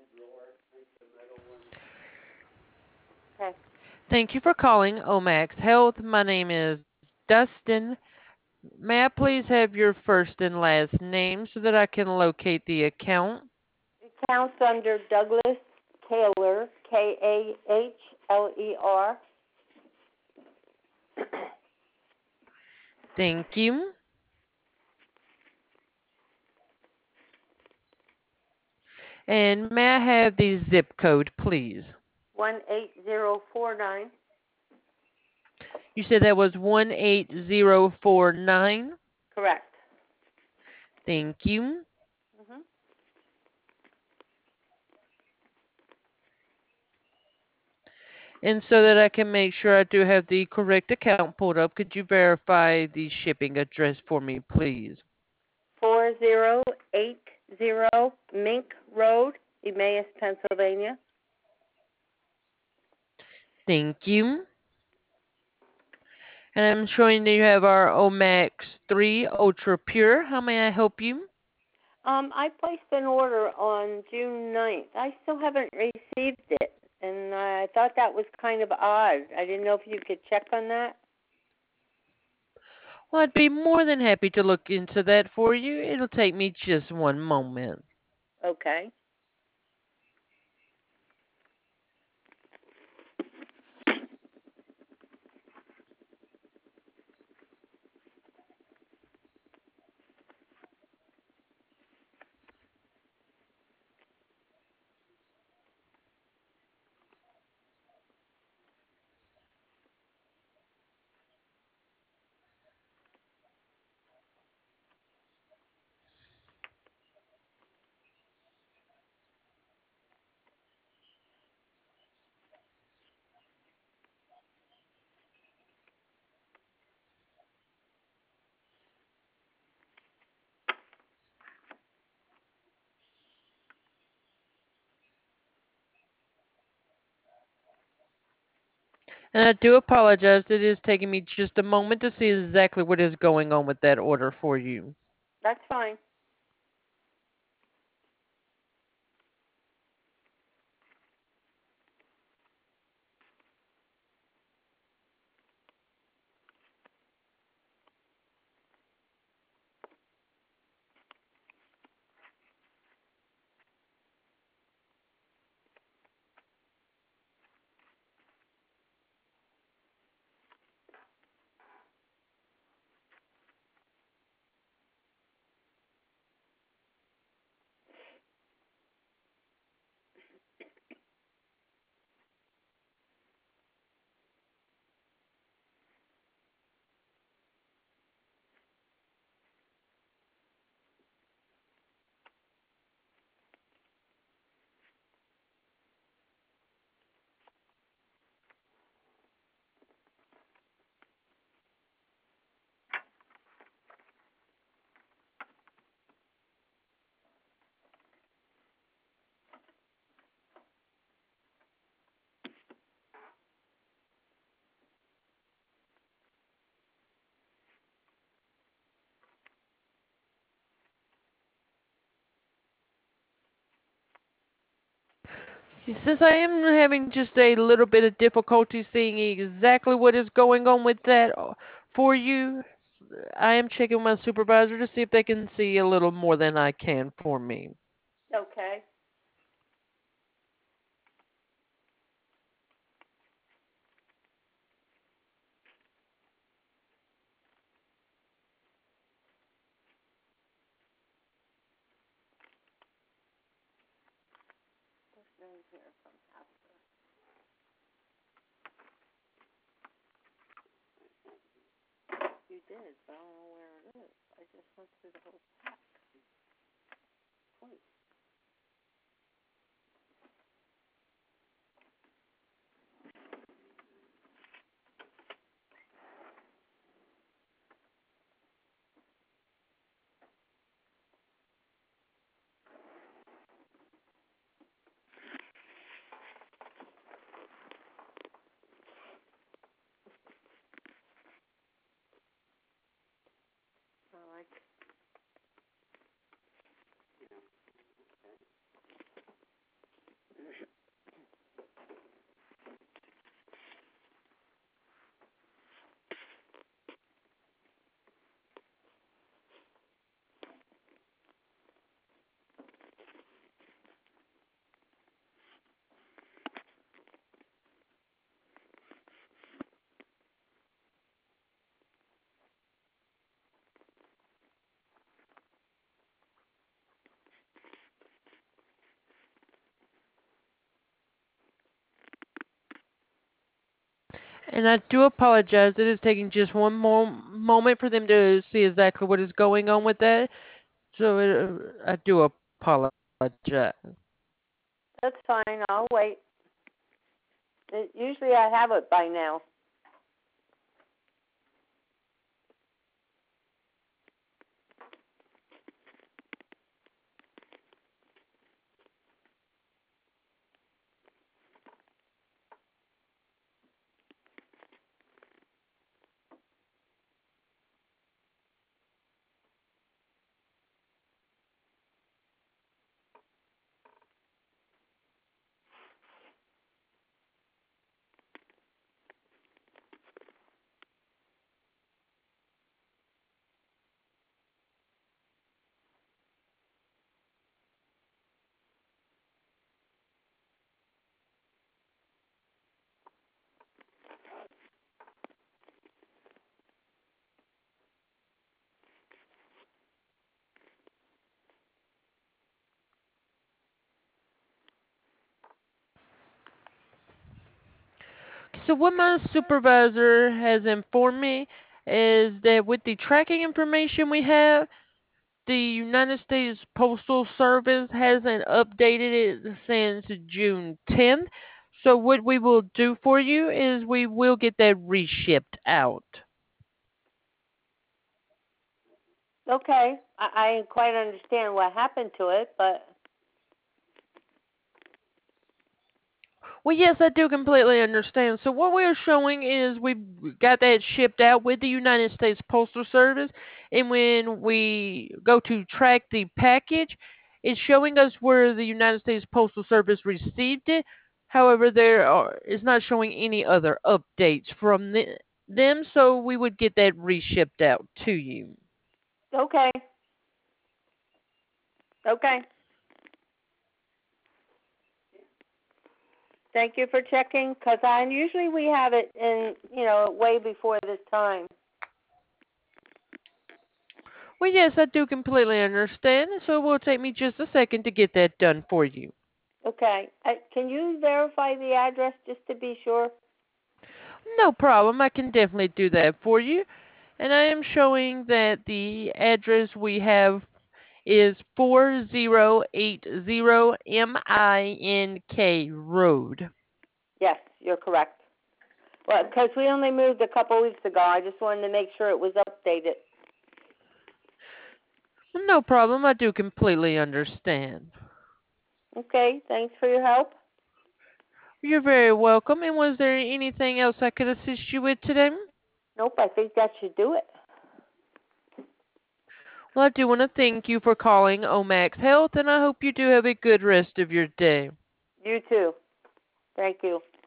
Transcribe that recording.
Okay. Thank you for calling Omax Health. My name is Dustin. May I please have your first and last name so that I can locate the account? Accounts under Douglas Kaler, Kahler. Thank you. And may I have the zip code, please? 18049. You said that was 18049. Correct. Thank you. Mhm. And so that I can make sure I do have the correct account pulled up, could you verify the shipping address for me, please? 4080 Mink Road, Emmaus, Pennsylvania. Thank you. And I'm showing that you have our Omax 3 Ultra Pure. How may I help you? I placed an order on June 9th. I still haven't received it, and I thought that was kind of odd. I didn't know if you could check on that. Well, I'd be more than happy to look into that for you. It'll take me just one moment. Okay. And I do apologize. It is taking me just a moment to see exactly what is going on with that order for you. That's fine. Since I am having just a little bit of difficulty seeing exactly what is going on with that for you, I am checking my supervisor to see if they can see a little more than I can for me. Okay. You did, but I don't know where it is. I just went through the whole pack twice. I like And I do apologize. It is taking just one more moment for them to see exactly what is going on with that. So I do apologize. That's fine. I'll wait. Usually I have it by now. So what my supervisor has informed me is that with the tracking information we have, the United States Postal Service hasn't updated it since June 10th. So what we will do for you is we will get that reshipped out. Okay. I didn't quite understand what happened to it, but Well, yes, I do completely understand. So what we're showing is we got that shipped out with the United States Postal Service, and when we go to track the package, it's showing us where the United States Postal Service received it. However, it's not showing any other updates from them, so we would get that reshipped out to you. okay. Okay. Thank you for checking, because I usually we have it in, way before this time. Well, yes, I do completely understand, so it will take me just a second to get that done for you. Okay. Can you verify the address just to be sure? No problem. I can definitely do that for you. And I am showing that the address we have is 4080 MINK Road. Yes, you're correct. Well, because we only moved a couple weeks ago, I just wanted to make sure it was updated. No problem. I do completely understand. Okay. Thanks for your help. You're very welcome. And was there anything else I could assist you with today? Nope. I think that should do it. Well, I do want to thank you for calling Omax Health, and I hope you do have a good rest of your day. You too. Thank you.